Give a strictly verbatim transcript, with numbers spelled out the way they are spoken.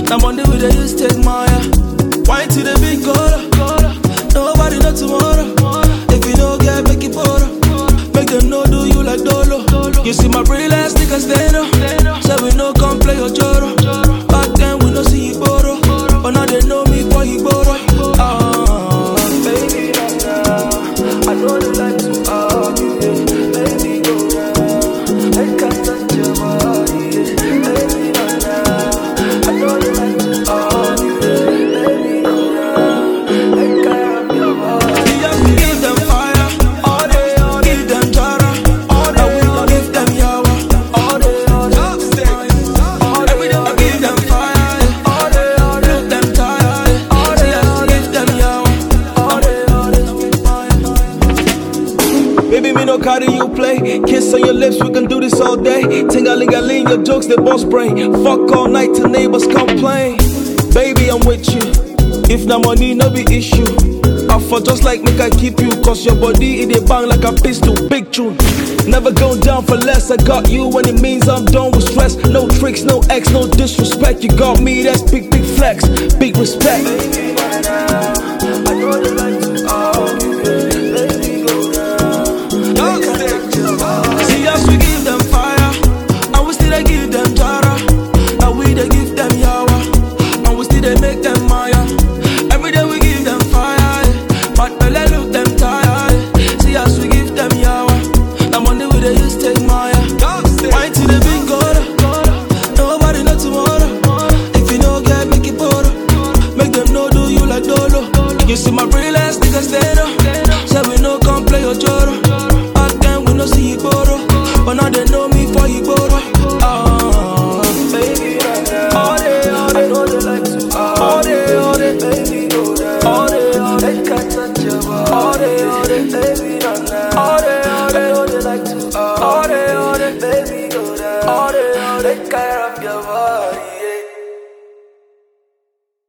Now Monday we dey use take Maya. Wine to the big cola. Nobody know tomorrow. If you no get, make it photo. Make them no do you like Dolo. You see my real ass niggas stand up. So we no come play your choro. Back then we no see you borrow. But now they know me for you borrow. Ah, baby, now I know they like to argue. Baby, go down. I can't touch your body. Baby, now I know they like to argue. Baby, go down. I can't have your body. We just give them fire. All day, all day. Give them jara. All day, we gon' give them yawa. All day, all day. Every day we give them fire. All day, all day. Give them tire. All day, all day. Give them yawa. All day, all day. Baby, me no carry you play. Kiss on your lips, we can do this all day. Ting-a-ling-a-ling, your jokes, they boss brain. Fuck all night till neighbors complain. Baby, I'm with you. If na money, no be issue. I for just like make I keep you. Cause your body, it dey bang like a pistol. Big tune. Never go down for less. I got you when it means I'm done with stress. No tricks, no X, no disrespect. You got me, that's big, big flex. Big respect. Baby, now, I know they like to argue. Baby, go down. See us, we give them fire. And we still they give them jara. And we they give them yawa. And we still they make them maya. Every day we give them fire. But belly look them tired. See us, we give them yawa. Now Monday we they use take maya. Wine to the big goda. Nobody know tomorrow. If you no get, make it photo. Make them no do you like Dolo. You see my real ass niggas stand up. Say we no come play your choro. Back then we no see you borrow. But now they know me for you borrow. Ah, baby, all day, all day. I know they like to all day, all day. Baby, go down. All day, all day. They can't touch your body. All day, all day. Baby,